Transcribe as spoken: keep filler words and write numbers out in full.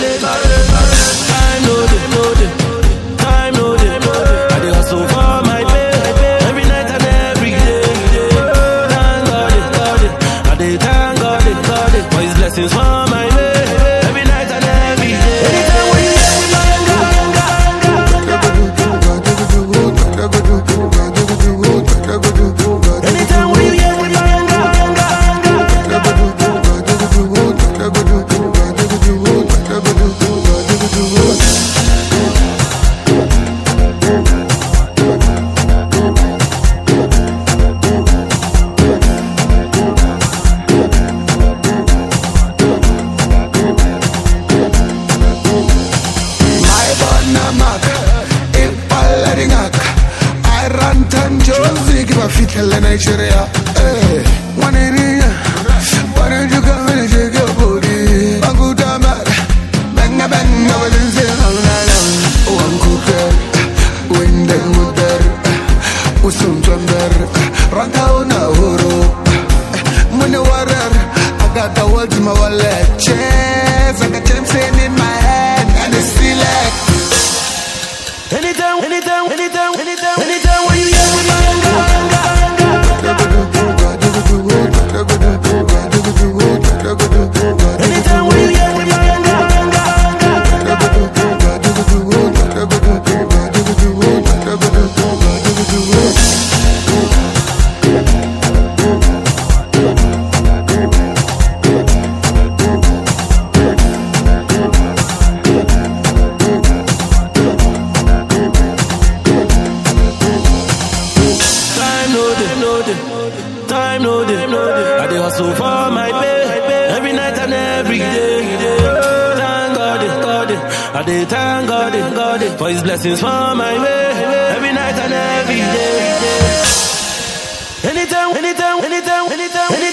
Time no day, no day. Time no day, no day. I dey hustle for my pay, every night and every day. Thank God, God, I dey thank God, God, for His blessings for my way, every night and every day. Anytime when you hear me, anytime when you hear me, Nigeria, eh, one in here. Why don't you come and shake your booty? Banguta mad, banga banga, what is it? One cooker, wind and water, usum chamber, rangauna horo. Money water, I got the world in my wallet. Chairs, I got gems in my head, and it's still like. Anytime, anytime, anytime, anytime, anytime when you hear me, anytime when you hear me, time no day, no day. I dey hustle for my pay, every night and every day. Thank God, God, I dey thank God, God, for His blessings for my way, every night and every day. Anytime, anytime, anytime, anytime, anytime.